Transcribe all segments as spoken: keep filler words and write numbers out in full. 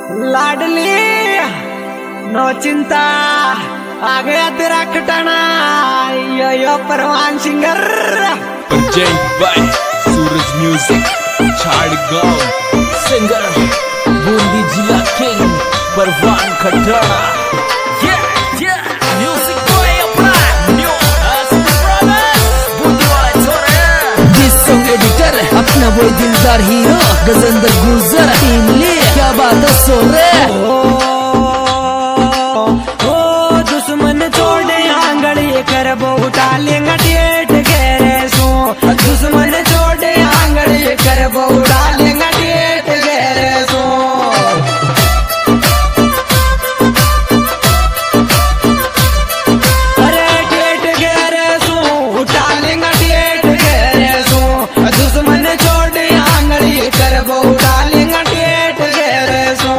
लाडली no चिंता आ गया तेरा Khatana yo yo Parwan singer present by Suraj music Chhargaon singer Bundi जिला king Parwan Khatana yeah yeah music boy अपना न्यू ब्रदर्स बूंदी वाला छोरे दिस सॉन्ग एडिटर अपना वो दिलदार हीरो गजेंद्र गुजर टीम ले क्या बात है सोरे कर वो उठा लेंगे डेट घेरे सो दुश्मन छोड़े आंगड़ी कर वो उठा लेंगे डेट घेरे सो अरे डेट घेरे सो उठा लेंगे डेट घेरे सो दुश्मन छोड़े आंगड़ी कर वो उठा लेंगे डेट घेरे सो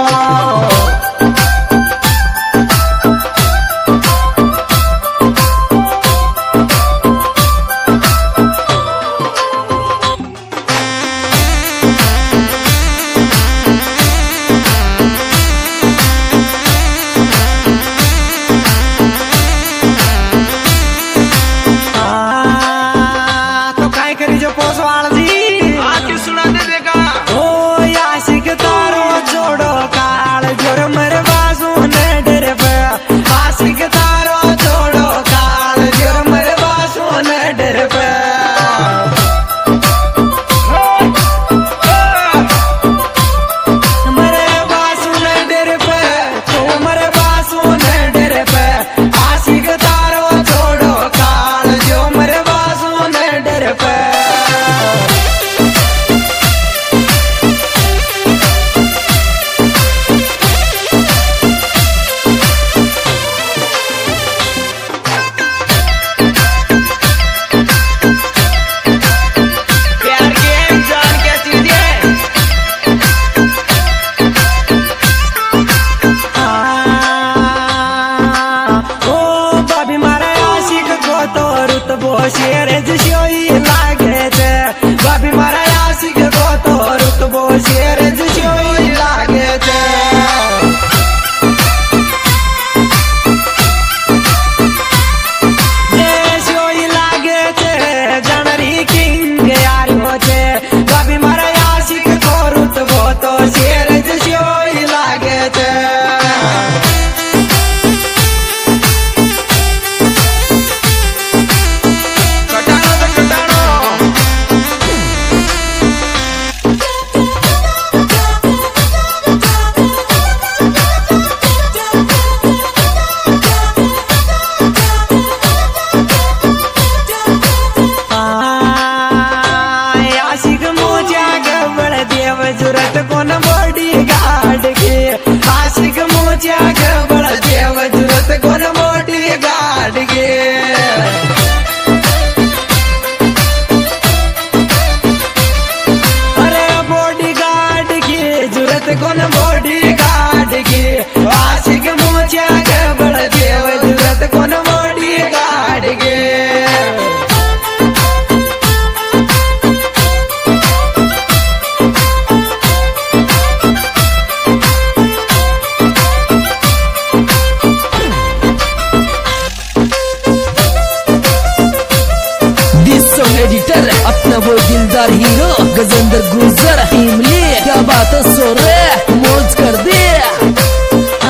शेर जोई लागे थे बाबी मारा आशिक को तो रुतबो शेर जोई लागे थे जोई लागे थे जनरी किंग यार हो थे बाबी मारा आशिक को रुतबो तो शेर जोई लागे थे जरूरत कौन बॉडी गार्ड के आशिक मोचा के बड़ा देव जरूरत कौन बॉडी गार्ड के अरे बॉडी गार्ड की जरूरत कौन बॉडी गार्ड के आशिक मोचा के बड़ा देव जरूरत कौन बॉडी गार्ड के एडिटर अपना वो दिलदार हीरो गजेंद्र गुजर टीम ले क्या बात है सोरे मौज कर दे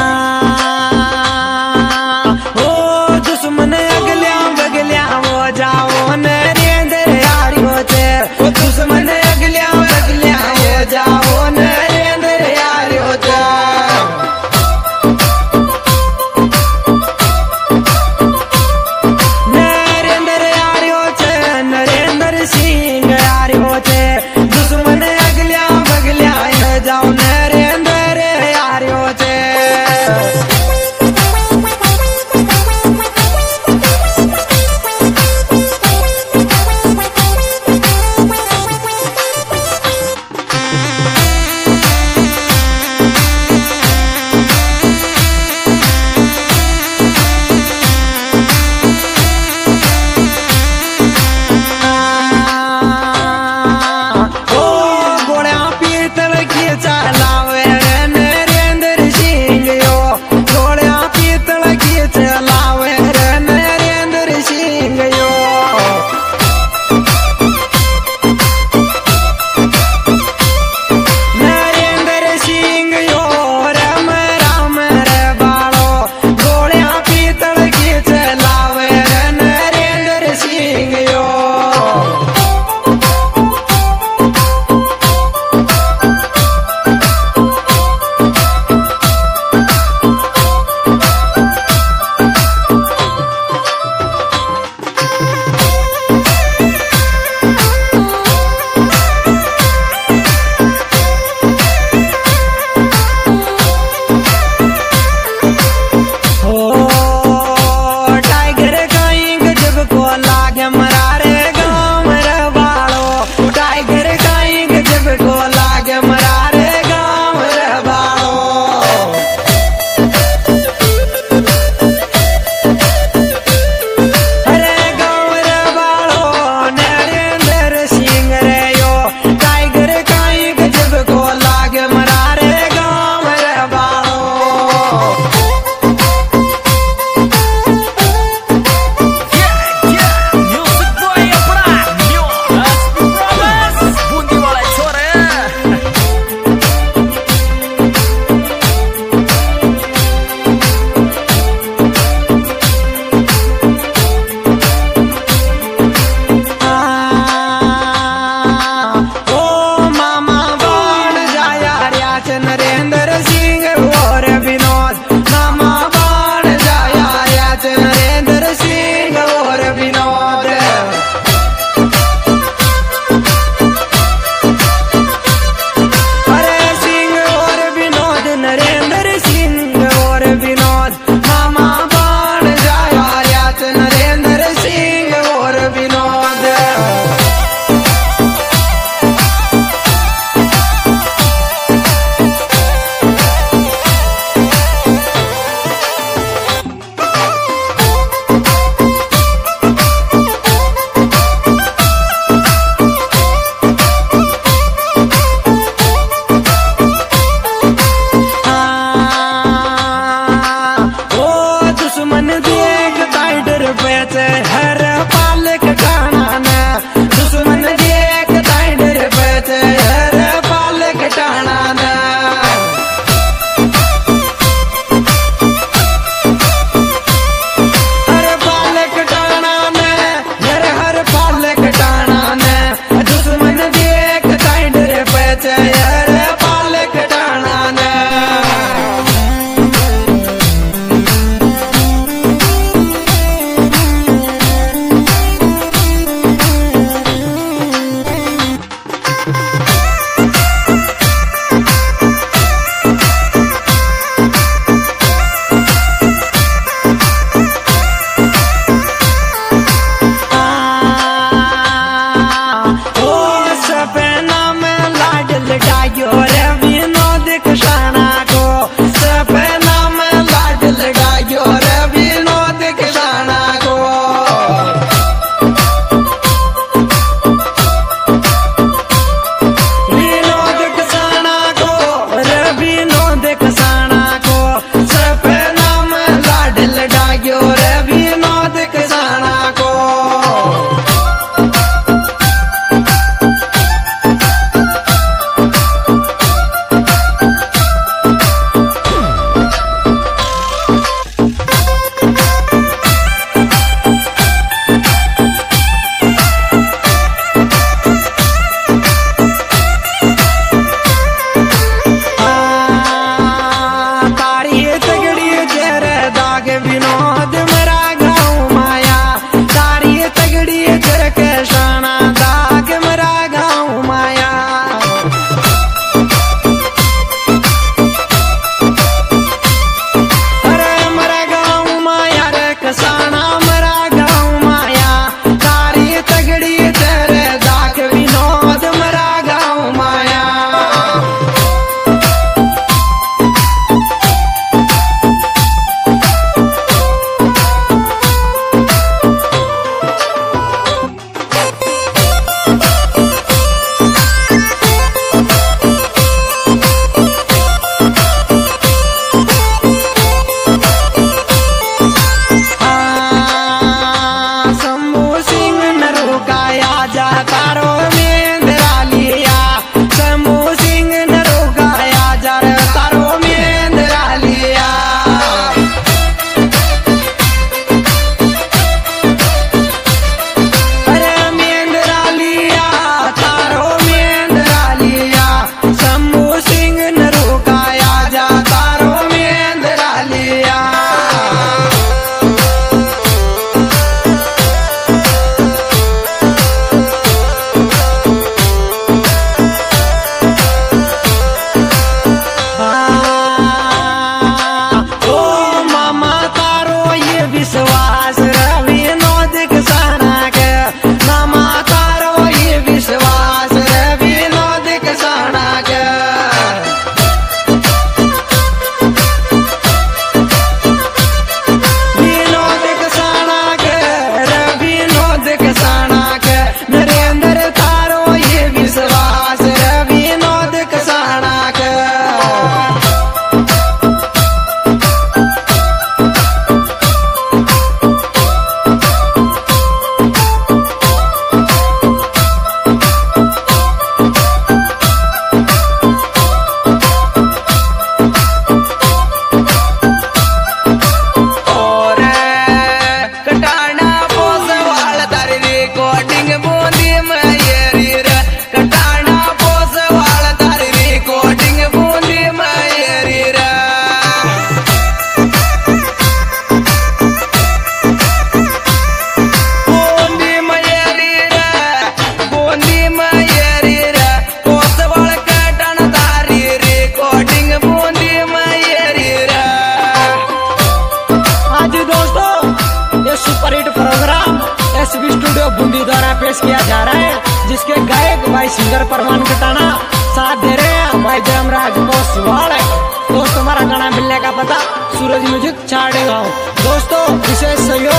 गाना पेश किया जा रहा है, जिसके गायक भाई सिंगर परवान खटाना, साथ दे रहे हैं भाई जयमराज कोसवाल। दोस्तों हमारा गाना मिलने का पता सूरज म्यूजिक छाड़ेगा। दोस्तों विशेष सहयोग